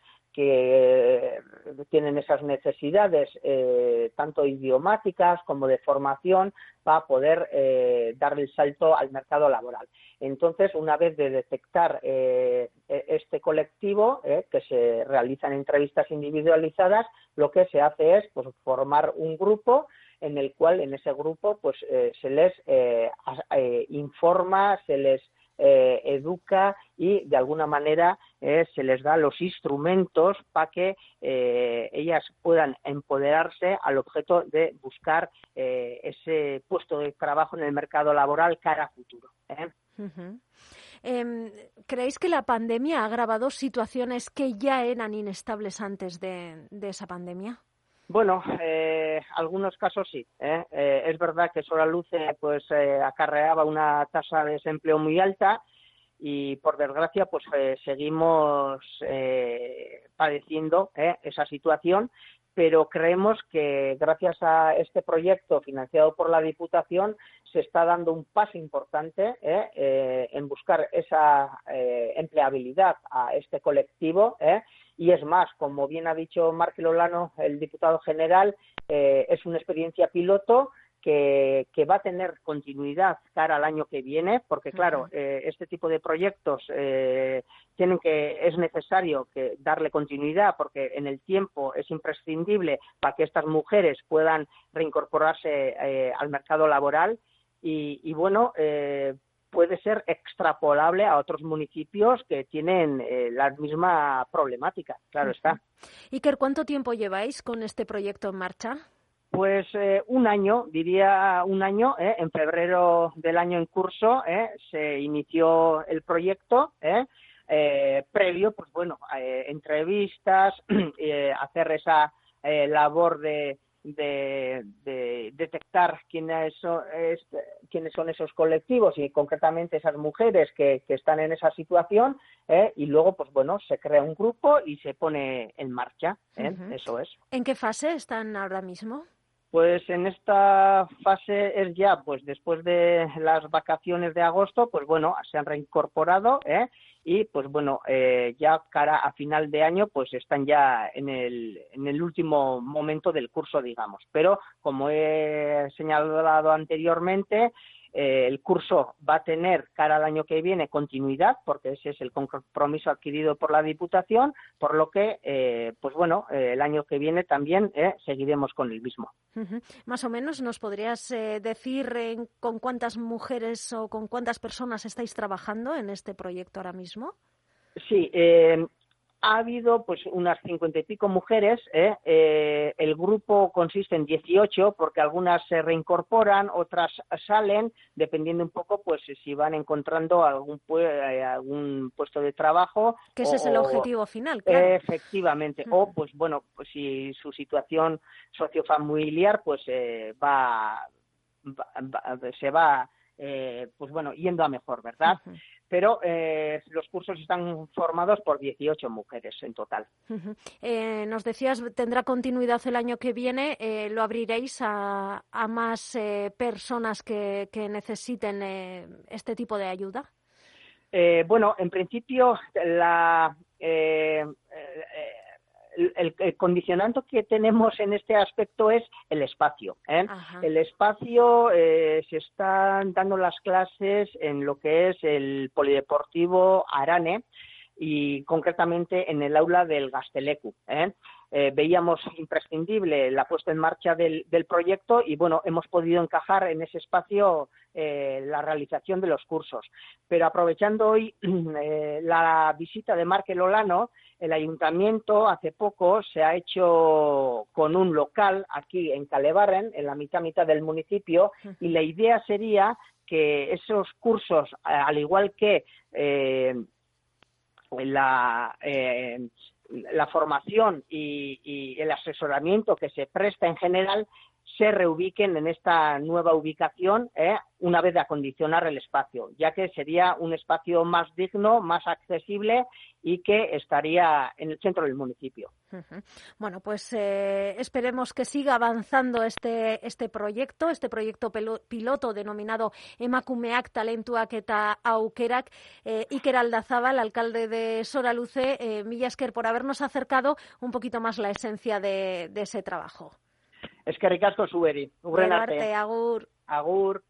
que eh, tienen esas necesidades eh, tanto idiomáticas como de formación para poder eh, dar el salto al mercado laboral. Entonces, una vez de detectar eh, este colectivo, eh, que se realizan entrevistas individualizadas, lo que se hace es pues, formar un grupo en el cual, en ese grupo, pues eh, se les eh, eh, informa, se les eh, educa y de alguna manera eh, se les da los instrumentos para que eh, ellas puedan empoderarse al objeto de buscar eh, ese puesto de trabajo en el mercado laboral cara a futuro, ¿eh? Uh-huh. Eh, ¿Creéis que la pandemia ha agravado situaciones que ya eran inestables antes de, de esa pandemia? Bueno, eh, algunos casos sí. ¿eh? Eh, es verdad que Soraluce pues eh, acarreaba una tasa de desempleo muy alta y por desgracia pues eh, seguimos eh, padeciendo ¿eh? esa situación, pero creemos que gracias a este proyecto financiado por la Diputación se está dando un paso importante ¿eh? Eh, en buscar esa eh, empleabilidad a este colectivo, ¿eh? Y es más, como bien ha dicho Markel Olano, el diputado general, eh, es una experiencia piloto que, que va a tener continuidad cara al año que viene, porque claro, eh, este tipo de proyectos eh, tienen que es necesario que darle continuidad, porque en el tiempo es imprescindible para que estas mujeres puedan reincorporarse eh, al mercado laboral y, y bueno, eh, puede ser extrapolable a otros municipios que tienen eh, la misma problemática, claro está. Iker, ¿cuánto tiempo lleváis con este proyecto en marcha? Pues eh, un año, diría un año, ¿eh? En febrero del año en curso ¿eh? se inició el proyecto, ¿eh? Eh, previo, pues bueno, eh, entrevistas, eh, hacer esa eh, labor de, de, de detectar quiénes son, es, quiénes son esos colectivos y concretamente esas mujeres que, que están en esa situación ¿eh? Y luego, pues bueno, se crea un grupo y se pone en marcha, ¿eh? Uh-huh. Eso es. ¿En qué fase están ahora mismo? Pues en esta fase es ya, pues después de las vacaciones de agosto, pues bueno, se han reincorporado, ¿eh? Y pues bueno, eh, ya cara a final de año, pues están ya en el, en el último momento del curso, digamos. Pero como he señalado anteriormente, eh, el curso va a tener cara al año que viene continuidad, porque ese es el compromiso adquirido por la Diputación, por lo que, eh, pues bueno, eh, el año que viene también eh, seguiremos con el mismo. Uh-huh. Más o menos, ¿nos podrías eh, decir eh, con cuántas mujeres o con cuántas personas estáis trabajando en este proyecto ahora mismo? Sí, eh, ha habido pues unas cincuenta y pico mujeres, ¿eh? Eh, el grupo consiste en dieciocho porque algunas se reincorporan, otras salen, dependiendo un poco pues si van encontrando algún, pu- algún puesto de trabajo. Que ese o, es el objetivo final, claro. Efectivamente, uh-huh. O pues bueno, pues si su situación sociofamiliar pues eh, va, va, va, se va eh, pues bueno, yendo a mejor, ¿verdad? Uh-huh. Pero eh, los cursos están formados por dieciocho mujeres en total. Uh-huh. Eh, nos decías, tendrá continuidad el año que viene. Eh, ¿Lo abriréis a, a más eh, personas que, que necesiten eh, este tipo de ayuda? Eh, bueno, en principio, la, eh, eh, el, el, el condicionante que tenemos en este aspecto es el espacio. ¿eh? El espacio, eh, se están dando las clases en lo que es el Polideportivo Arane y concretamente en el aula del Gazteleku. ¿eh? Eh, veíamos imprescindible la puesta en marcha del, del proyecto y, bueno, hemos podido encajar en ese espacio eh, la realización de los cursos. Pero aprovechando hoy eh, la visita de Markel Olano, el ayuntamiento hace poco se ha hecho con un local aquí en Calebarren, en la mitad mitad del municipio, y la idea sería que esos cursos, al igual que eh, la... Eh, la formación y, y el asesoramiento que se presta en general se reubiquen en esta nueva ubicación eh, una vez de acondicionar el espacio, ya que sería un espacio más digno, más accesible y que estaría en el centro del municipio. Uh-huh. Bueno, pues eh, esperemos que siga avanzando este este proyecto, este proyecto pelo, piloto denominado Emakumeak Talentuak eta Aukerak. Eh, Iker Aldazabal, alcalde de Soraluce, eh, mila esker por habernos acercado un poquito más la esencia de, de ese trabajo. Eskerrik asko zueri. Urren arte. Agur. Agur.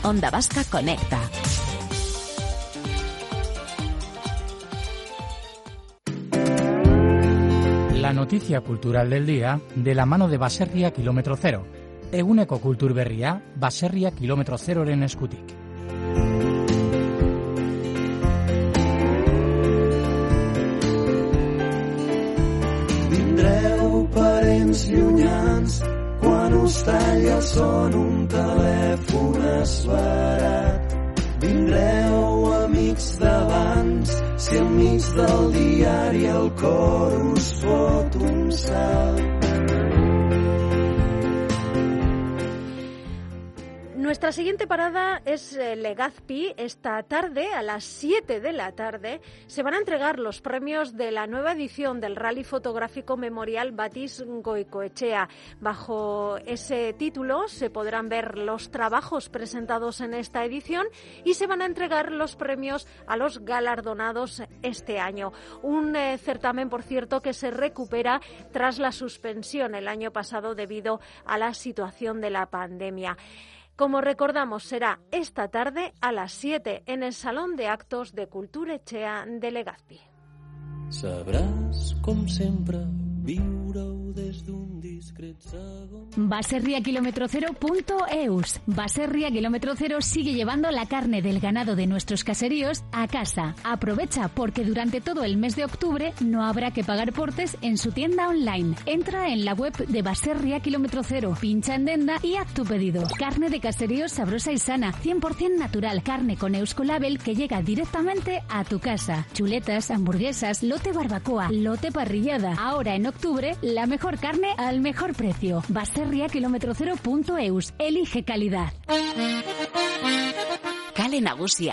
Onda Vasca Conecta. La noticia cultural del día de la mano de Baserria Kilómetro Cero. Eguneko kultur berria, Baserria Kilómetro Zeroren eskutik. Vindreu parents llunyans quan us talla el son un telèfon esperat. Vindreu amics d'abans si enmig del diari el cor us fot un salt. Nuestra siguiente parada es eh, Legazpi. Esta tarde, a las siete de la tarde, se van a entregar los premios de la nueva edición del Rally Fotográfico Memorial Batis Goicoechea. Bajo ese título se podrán ver los trabajos presentados en esta edición y se van a entregar los premios a los galardonados este año. Un eh, certamen, por cierto, que se recupera tras la suspensión el año pasado debido a la situación de la pandemia. Como recordamos, será esta tarde a las siete en el Salón de Actos de Kulturechea de Legazpi. Sabràs, com sempre, viure-ho des d'un discret segon. Baserria Kilómetro Cero punto eus. Baserria Kilómetro Cero sigue llevando la carne del ganado de nuestros caseríos a casa. Aprovecha porque durante todo el mes de octubre no habrá que pagar portes en su tienda online. Entra en la web de Baserria Kilómetro Cero, pincha en Denda y haz tu pedido. Carne de caseríos sabrosa y sana, cien por ciento natural. Carne con Euskolabel que llega directamente a tu casa. Chuletas, hamburguesas, lote barbacoa, lote parrillada. Ahora en octubre, la mejor carne al mejor precio. Baserria Kilómetro Cero punto eus. Elige calidad. Kale Nagusia.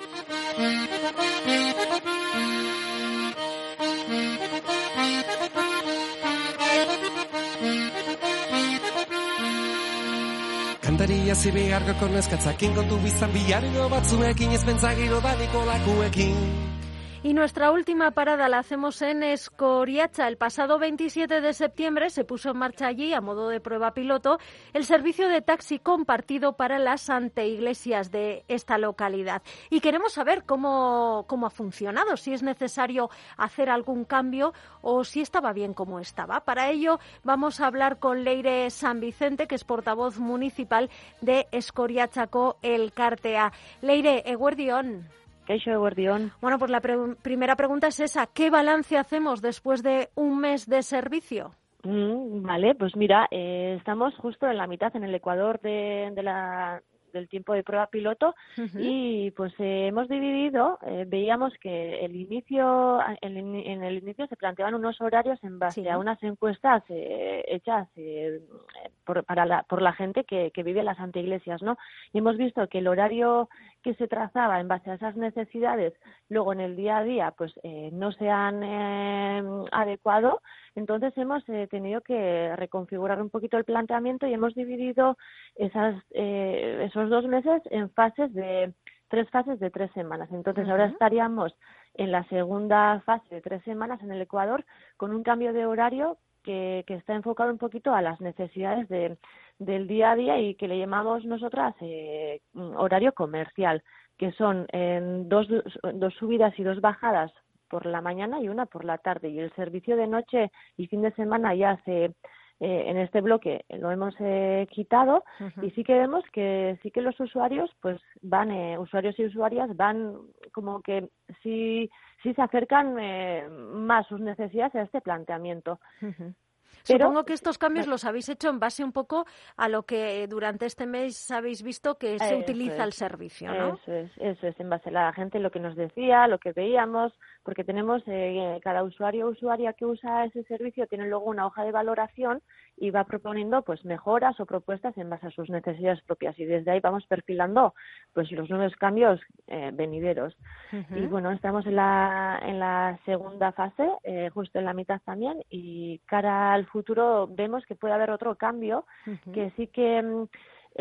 Kantaria zibi argoko neskatzakin kontu bizan biharino batzuekin ez pentsagiro badiko lakuekin. Y nuestra última parada la hacemos en Escoriacha. El pasado veintisiete de septiembre se puso en marcha allí, a modo de prueba piloto, el servicio de taxi compartido para las anteiglesias de esta localidad. Y queremos saber cómo, cómo ha funcionado, si es necesario hacer algún cambio o si estaba bien como estaba. Para ello vamos a hablar con Leire San Vicente, que es portavoz municipal de Escoriachako Elkartea. Leire, eguerdión. Kaixo, eguerdión. Bueno, pues la pre- primera pregunta es esa. ¿Qué balance hacemos después de un mes de servicio? Mm, vale, pues mira, eh, estamos justo en la mitad, en el ecuador de, de la, del tiempo de prueba piloto. Uh-huh. Y pues eh, hemos dividido, eh, veíamos que el inicio, en, en el inicio se planteaban unos horarios en base sí. a unas encuestas eh, hechas eh, por, para la, por la gente que, que vive en las anteiglesias, ¿no? Y hemos visto que el horario que se trazaba en base a esas necesidades, luego en el día a día, pues eh, no se han eh, adecuado. Entonces hemos eh, tenido que reconfigurar un poquito el planteamiento y hemos dividido esas eh, esos dos meses en fases de tres fases de tres semanas. Entonces uh-huh. ahora estaríamos en la segunda fase de tres semanas en el Ecuador con un cambio de horario que, que está enfocado un poquito a las necesidades de del día a día y que le llamamos nosotras eh, horario comercial, que son en dos, dos subidas y dos bajadas por la mañana y una por la tarde. Y el servicio de noche y fin de semana ya se eh, en este bloque lo hemos eh, quitado. Uh-huh. Y sí que vemos que sí que los usuarios pues van eh, usuarios y usuarias van como que sí sí se acercan eh, más sus necesidades a este planteamiento. Uh-huh. Pero, supongo que estos cambios los habéis hecho en base un poco a lo que durante este mes habéis visto que se utiliza es, el servicio, ¿no? Eso es, eso es, en base a la gente, lo que nos decía, lo que veíamos, porque tenemos eh, cada usuario o usuaria que usa ese servicio tiene luego una hoja de valoración y va proponiendo pues mejoras o propuestas en base a sus necesidades propias y desde ahí vamos perfilando pues los nuevos cambios eh, venideros. Uh-huh. Y bueno, estamos en la en la segunda fase, eh, justo en la mitad también, y cara al futuro vemos que puede haber otro cambio uh-huh. que sí que eh,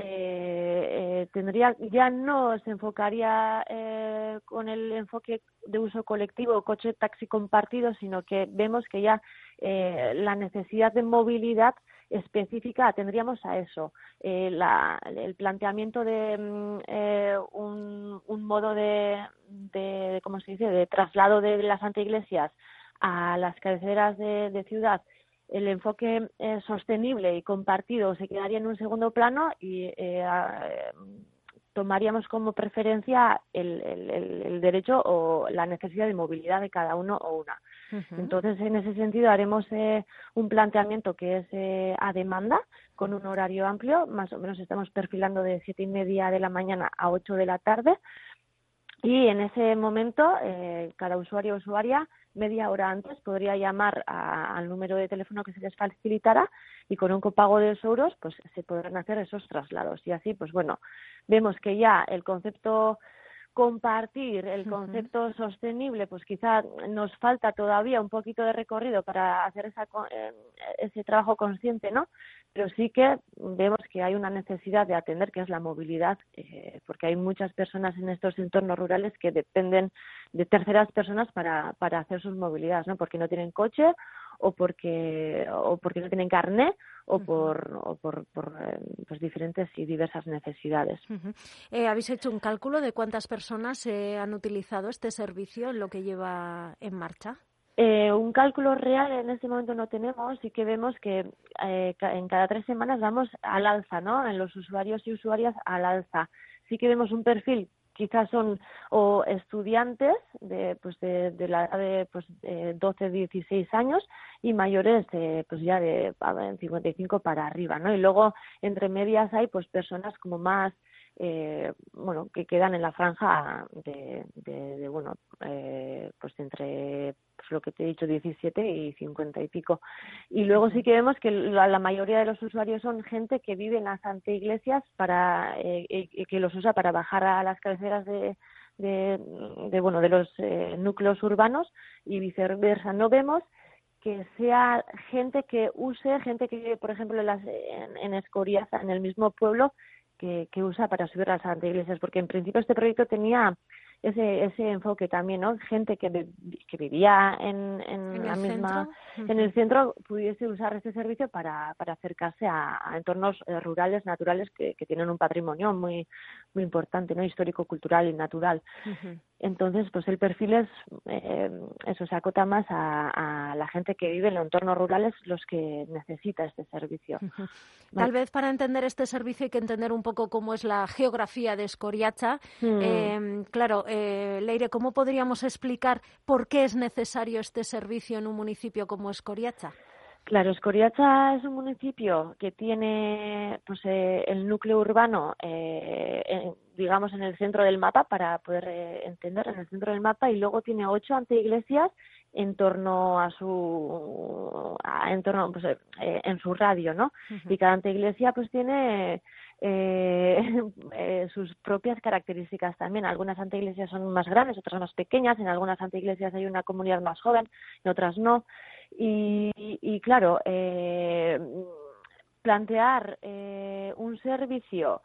eh, tendría ya no se enfocaría eh, con el enfoque de uso colectivo coche taxi compartido, sino que vemos que ya eh, la necesidad de movilidad específica tendríamos a eso, eh, la, el planteamiento de eh, un, un modo de, de, ¿cómo se dice?, de traslado de las anteiglesias a las cabeceras de, de ciudad. El enfoque eh, sostenible y compartido se quedaría en un segundo plano y eh, eh, tomaríamos como preferencia el, el, el derecho o la necesidad de movilidad de cada uno o una. Uh-huh. Entonces, en ese sentido, haremos eh, un planteamiento que es eh, a demanda, con un horario amplio, más o menos estamos perfilando de siete y media de la mañana a ocho de la tarde, y en ese momento eh, cada usuario o usuaria media hora antes podría llamar a, al número de teléfono que se les facilitara y con un copago de dos euros pues se podrán hacer esos traslados. Y así, pues bueno, vemos que ya el concepto compartir, el concepto uh-huh. sostenible, pues quizá nos falta todavía un poquito de recorrido para hacer esa, eh, ese trabajo consciente, ¿no? Pero sí que vemos que hay una necesidad de atender, que es la movilidad, eh, porque hay muchas personas en estos entornos rurales que dependen de terceras personas para, para hacer sus movilidades, ¿no? Porque no tienen coche o porque o porque no tienen carné o uh-huh. por o por, por eh, pues diferentes y diversas necesidades. Uh-huh. Eh, ¿Habéis hecho un cálculo de cuántas personas eh, han utilizado este servicio en lo que lleva en marcha? Eh, un cálculo real en este momento no tenemos, sí que vemos que eh, en cada tres semanas vamos al alza, ¿no? En los usuarios y usuarias al alza. Sí que vemos un perfil, quizás son o estudiantes de pues de, de la de pues de doce, dieciséis años y mayores de, pues ya de cincuenta y cinco para arriba, ¿no? Y luego entre medias hay pues personas como más Eh, bueno, que quedan en la franja de, de, de bueno, eh, pues entre pues lo que te he dicho, diecisiete y cincuenta y pico. Y luego sí que vemos que la, la mayoría de los usuarios son gente que vive en las anteiglesias para, eh, eh, que los usa para bajar a las cabeceras de, de, de bueno, de los eh, núcleos urbanos y viceversa. No vemos que sea gente que use, gente que, por ejemplo, en, las, en, en Escoriaza, en el mismo pueblo, Que, que usa para subir a las anteiglesias, porque en principio este proyecto tenía ese ese enfoque también, ¿no? Gente que, que vivía en, en, en la misma centro? en el centro pudiese usar este servicio para, para acercarse a, a entornos eh, rurales, naturales, que, que tienen un patrimonio muy muy importante, ¿no? Histórico, cultural y natural. Uh-huh. Entonces, pues el perfil es, eh, eso se acota más a, a la gente que vive en los entornos rurales, los que necesita este servicio. Uh-huh. Tal vez para entender este servicio hay que entender un poco cómo es la geografía de Escoriaza. Mm. Eh, claro, eh, Leire, ¿cómo podríamos explicar por qué es necesario este servicio en un municipio como Escoriaza? Claro, Escoriaza es un municipio que tiene pues eh, el núcleo urbano, eh, en, digamos, en el centro del mapa, para poder eh, entender, en el centro del mapa, y luego tiene ocho anteiglesias en torno a su a, en torno pues eh, en su radio, ¿no? Uh-huh. Y cada anteiglesia pues tiene eh, eh, sus propias características también. Algunas anteiglesias son más grandes, otras más pequeñas. En algunas anteiglesias hay una comunidad más joven, en otras no. Y, y, y claro, eh, plantear eh, un servicio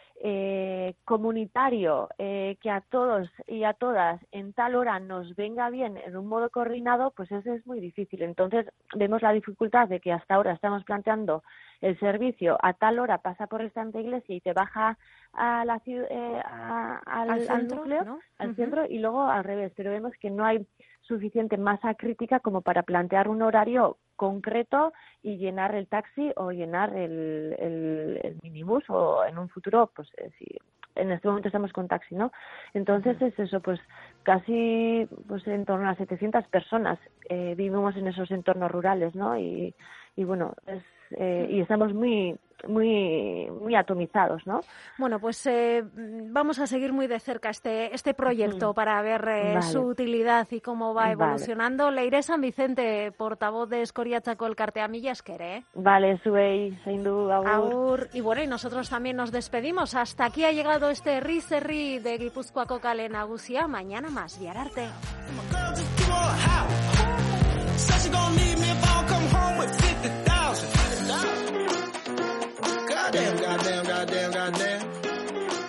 Eh, comunitario eh, que a todos y a todas en tal hora nos venga bien en un modo coordinado, pues eso es muy difícil. Entonces vemos la dificultad de que hasta ahora estamos planteando el servicio a tal hora pasa por esta anteiglesia y te baja a la ciudad, eh, a, al, al, centro, al núcleo, ¿no? al uh-huh. centro, y luego al revés. Pero vemos que no hay suficiente masa crítica como para plantear un horario concreto y llenar el taxi o llenar el, el, el minibús, o en un futuro, pues eh, si en este momento estamos con taxi, ¿no? Entonces uh-huh. es eso, pues casi pues en torno a setecientas personas eh, vivimos en esos entornos rurales, ¿no? Y, y bueno, es eh, y estamos muy muy muy atomizados, ¿no? Bueno, pues eh, vamos a seguir muy de cerca este este proyecto mm. para ver eh, vale. su utilidad y cómo va evolucionando. Vale. Leire San Vicente, portavoz de Escoriatzako Elkartea, mila esker, ¿eh? Vale, zuei, zaindu, agur. Agur. Y bueno, y nosotros también nos despedimos. Hasta aquí ha llegado este Herriz Herri de Gipuzkoako Kale Nagusia. Mañana más, bihar arte. Goddamn, goddamn, goddamn, goddamn.